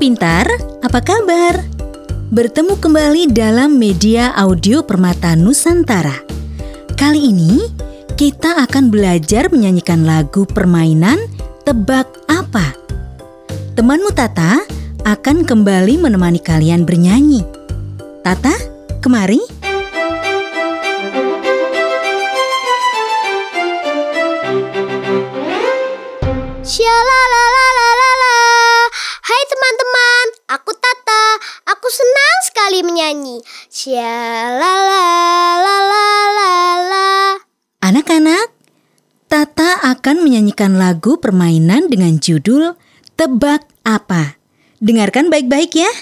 pintar, apa kabar? Bertemu kembali dalam media audio Permata Nusantara. Kali ini kita akan belajar menyanyikan lagu permainan Tebak Apa. Temanmu Tata akan kembali menemani kalian bernyanyi. Tata, kemari. Syalalalala. Hai teman-teman, aku Tata. Aku senang sekali menyanyi. Syalalalala. Anak-anak, Tata akan menyanyikan lagu permainan dengan judul Tebak Apa. Dengarkan baik-baik ya.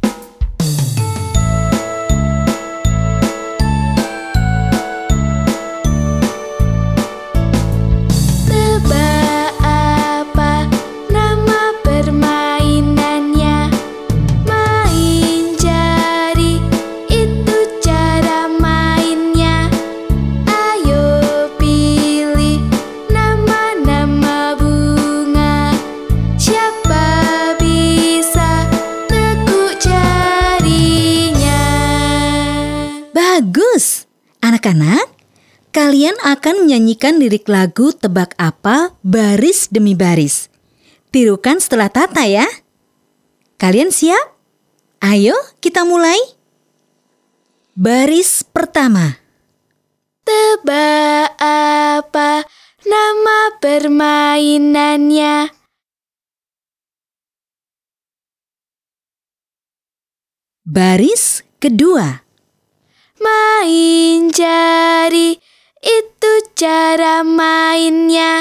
Bagus! Anak-anak, kalian akan menyanyikan lirik lagu Tebak Apa baris demi baris. Tirukan setelah Tata ya. Kalian siap? Ayo kita mulai. Baris pertama. Tebak apa nama permainannya? Baris kedua. Main jari, itu cara mainnya.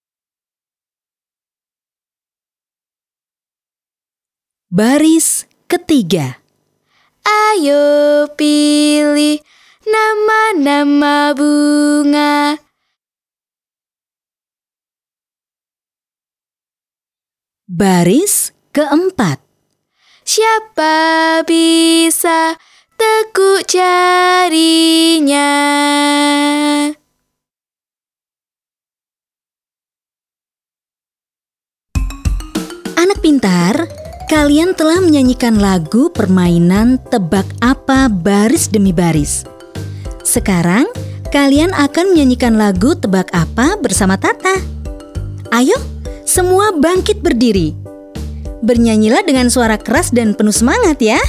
Baris ketiga. Ayo pilih nama-nama bunga. Baris keempat. Siapa bisa tekuk jarinya? Anak pintar, kalian telah menyanyikan lagu permainan Tebak Apa baris demi baris. Sekarang, kalian akan menyanyikan lagu Tebak Apa bersama Tata. Ayo, semua bangkit berdiri. Bernyanyilah dengan suara keras dan penuh semangat ya.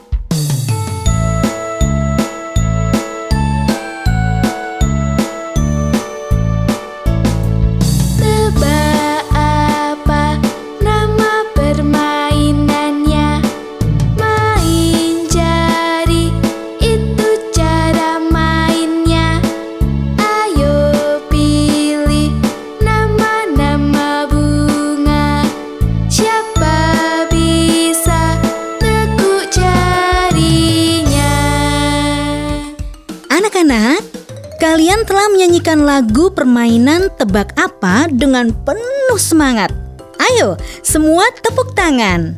Anak-anak, kalian telah menyanyikan lagu permainan Tebak Apa dengan penuh semangat. Ayo, semua tepuk tangan.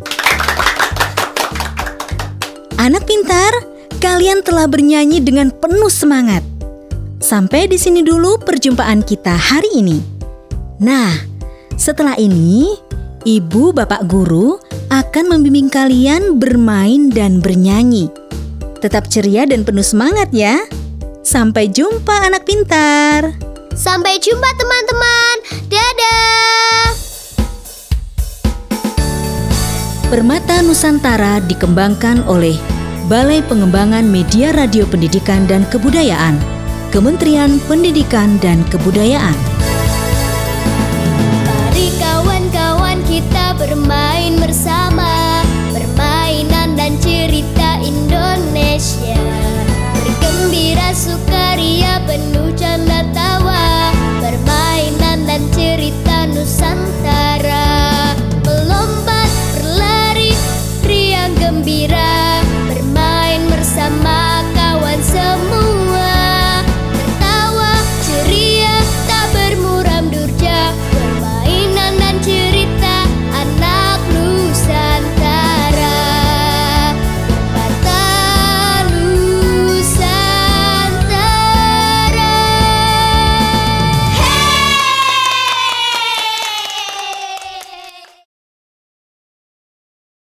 Anak pintar, kalian telah bernyanyi dengan penuh semangat. Sampai di sini dulu perjumpaan kita hari ini. Nah, setelah ini, Ibu Bapak Guru akan membimbing kalian bermain dan bernyanyi. Tetap ceria dan penuh semangat ya. Sampai jumpa anak pintar. Sampai jumpa teman-teman. Dadah. Permata Nusantara dikembangkan oleh Balai Pengembangan Media Radio Pendidikan dan Kebudayaan, Kementerian Pendidikan dan Kebudayaan.